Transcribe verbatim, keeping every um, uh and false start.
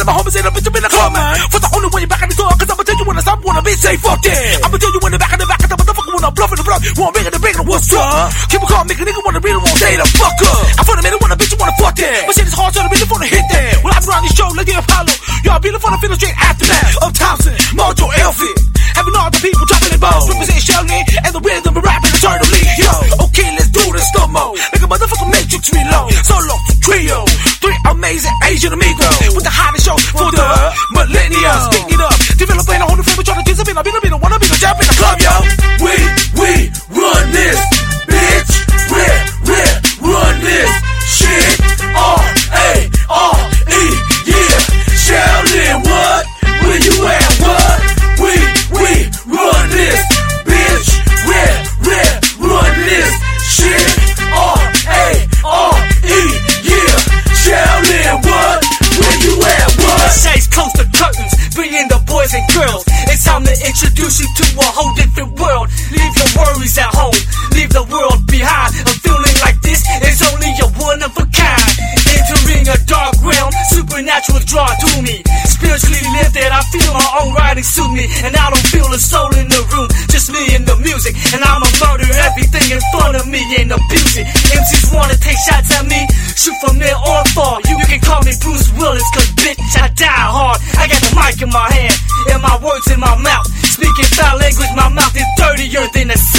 my homies in a bitch, I'm in the club, man. For the only way you back in the door, cause I'ma tell you when I stop, when I bitch say fuck that. I'ma tell you when the back in the back of the motherfucker, when I'm bluffing the bluff, want bigger than bigger, what's up? Keep it calm, nigga, nigga wanna read it, won't say the fuck up. I for the minute, when a bitch, you wanna fuck that. My shit is hard, so the bitch, wanna hit that. When I be around this show, like the Apollo, y'all be the fun of feeling straight after that. Of Thompson, Mojo, Elfie. Having all the people dropping their balls, represent Sheldon, and the rhythm of rapping eternally. Yo, okay, let's do this slow mo. Like a motherfucker Matrix reload. Solo, trio, three amazing Asian amigos with the hottest show for the millennials. Stick it up, developing a whole new flavor, trying to kiss a bit, I be the bit, wanna be the jump in the club, yo. We, we run this, bitch. We're, we're run this shit. R A R E, yeah. Sheldon, what? Where you at, what? We, we run this, bitch. We're, we're run this shit. R A R E, yeah. Sheldon, what? Where you at, what? Shades close the curtains, bring in the boys and girls. It's time to introduce you to a whole different world. Leave your worries at home, leave the world behind. A feeling like this is only a one of a kind. Entering a dark realm, supernatural draw to me. Spiritually lifted, I feel my own writing suit me. And I don't feel a soul in the room, just me and the music. And I'ma murder everything in front of me and abuse it. M Cs wanna take shots at me, shoot from there or far. You can call me Bruce Willis, cause bitch I die hard. I got the mic in my hand, and my words in my mouth. Speaking foul language, my mouth is dirtier than a